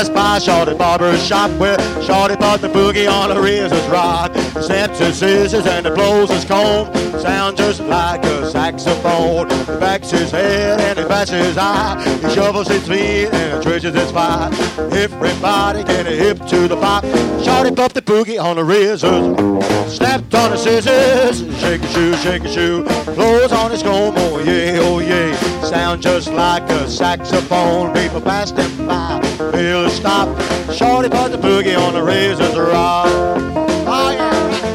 just by Shorty Barber's shop where Shorty bought the boogie on a razor's rock. Snaps his scissors and he blows his comb. Sounds just like a saxophone. He backs his head and he bats his eye. He shovels his feet and he twitches his spine. Everybody get a hip to the pop. Shorty bumped the boogie on the razors. Snapped on his scissors. Shake a shoe, shake a shoe. Blows on his comb, oh yeah, oh yeah. Sound just like a saxophone. People passed him by, feel a stop. Shorty bumped the boogie on the razors rock. Oh yeah.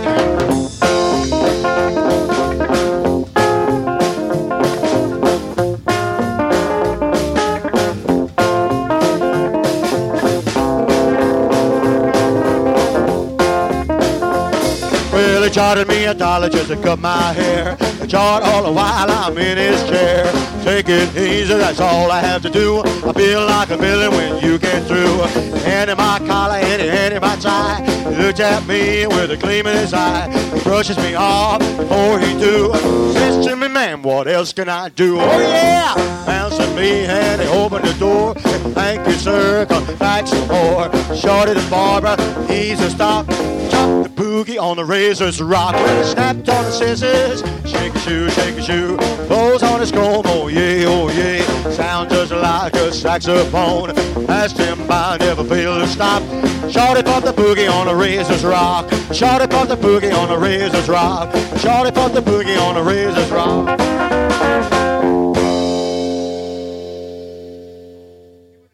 He charged me $1 just to cut my hair. He charged all the while I'm in his chair. Take it easy, that's all I have to do. I feel like a villain when you get through. Hand in my collar and he hand in my tie. He looks at me with a gleam in his eye. He brushes me off before he do. Says to me, man, what else can I do? Oh yeah! Bounce at me and he opened the door. Thank you, sir, come back some more. Shorty the barber, he's a stop. Chop the boogie on the razor's rock. When he snapped on the scissors, shake a shoe, shake a shoe. Blows on his comb, oh yeah, oh yeah. Sounds just like a saxophone. Passed him by, never failed to stop. Shorty bumped the boogie on the razor's rock. Shorty bumped the boogie on the razor's rock. Shorty bumped the boogie on the razor's rock.